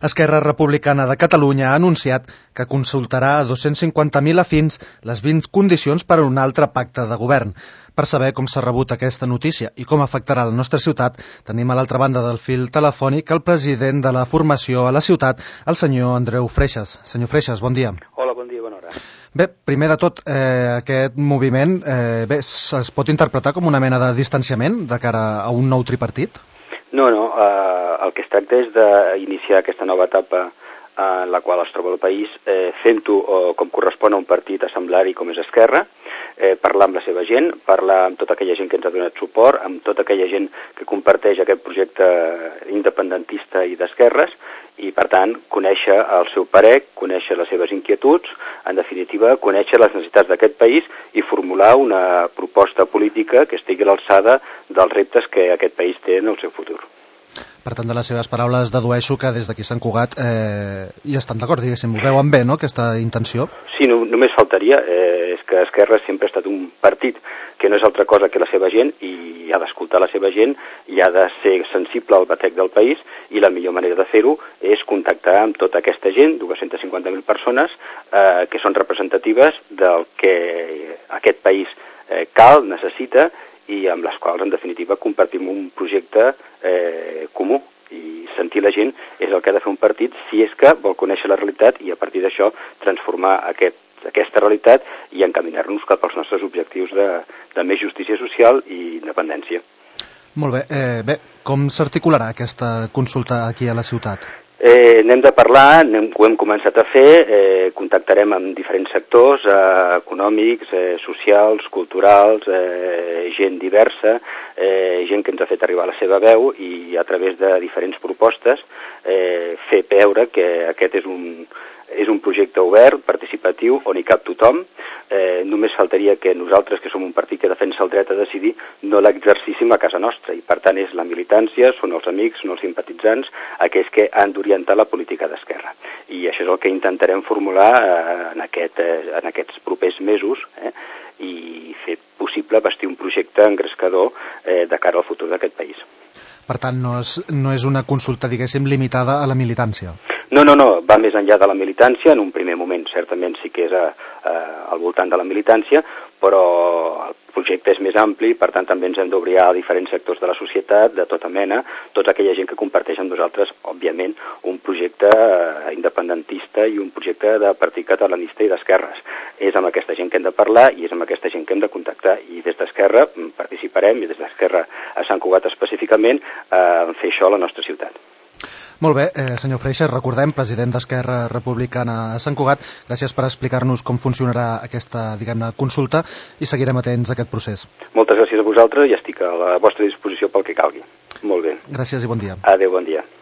Esquerra Republicana de Catalunya ha anunciat que consultarà a 250.000 afins les 20 condicions per a un altre pacte de govern. Per saber com s'ha rebut aquesta notícia i com afectarà la nostra ciutat, tenim a l'altra banda del fil telefònic el president de la formació a la ciutat, el senyor Andreu Freixas. Senyor Freixas, bon dia. Hola, bon dia, bona hora. Bé, primer de tot, aquest moviment es pot interpretar com una mena de distanciament de cara a un nou tripartit? No, el que es tracta és d'iniciar aquesta nova etapa en la qual es troba el país, fent-ho com correspon a un partit assembleari com és Esquerra, parlar amb la seva gent, parlar amb tota aquella gent que ens ha donat suport, amb tota aquella gent que comparteix aquest projecte independentista i d'esquerres, i per tant conèixer el seu parer, conèixer les seves inquietuds, en definitiva conèixer les necessitats d'aquest país i formular una proposta política que estigui a l'alçada dels reptes que aquest país té en el seu futur. Per tant, de les seves paraules dedueixo que des d'aquí Sant Cugat hi estan d'acord, diguéssim, ho veuen bé, no?, aquesta intenció? Sí, només faltaria, és que Esquerra sempre ha estat un partit que no és altra cosa que la seva gent i ha d'escoltar la seva gent i ha de ser sensible al batec del país i la millor manera de fer-ho és contactar amb tota aquesta gent, 250.000 persones, que són representatives del que aquest país cal, necessita i amb les quals, en definitiva, compartim un projecte comú. I sentir la gent és el que ha de fer un partit si és que vol conèixer la realitat i a partir d'això transformar aquesta realitat i encaminar-nos cap als nostres objectius de més justícia social i independència. Molt bé. Bé, com s'articularà aquesta consulta aquí a la ciutat? N'hem de parlar, ho hem començat a fer, contactarem amb diferents sectors econòmics, socials, culturals, gent diversa, gent que ens ha fet arribar la seva veu i a través de diferents propostes fer veure que aquest és un projecte obert, participatiu, on hi cap tothom. Només faltaria que nosaltres, que som un partit que defensa el dret a decidir, no l'exercíssim a casa nostra. I per tant és la militància, són els amics, són els simpatitzants, aquells que han d'orientar la política d'Esquerra. I això és el que intentarem formular en aquests propers mesos i fer possible bastir un projecte engrescador de cara al futur d'aquest país. Per tant, no és una consulta, diguéssim, limitada a la militància? No, va més enllà de la militància, en un primer moment certament sí que és al voltant de la militància, però el projecte és més ampli, per tant també ens hem d'obrir a diferents sectors de la societat, de tota mena, tota aquella gent que comparteix amb nosaltres, òbviament, un projecte independentista i un projecte de partit catalanista i d'esquerres. És amb aquesta gent que hem de parlar i és amb aquesta gent que hem de contactar i des d'Esquerra participarem, i des d'Esquerra a Sant Cugat específicament, en fer això a la nostra ciutat. Molt bé, senyor Freixas, recordem, president d'Esquerra Republicana a Sant Cugat, gràcies per explicar-nos com funcionarà aquesta, diguem-ne, consulta i seguirem atents a aquest procés. Moltes gràcies a vosaltres i estic a la vostra disposició pel que calgui. Molt bé. Gràcies i bon dia. Adéu, bon dia.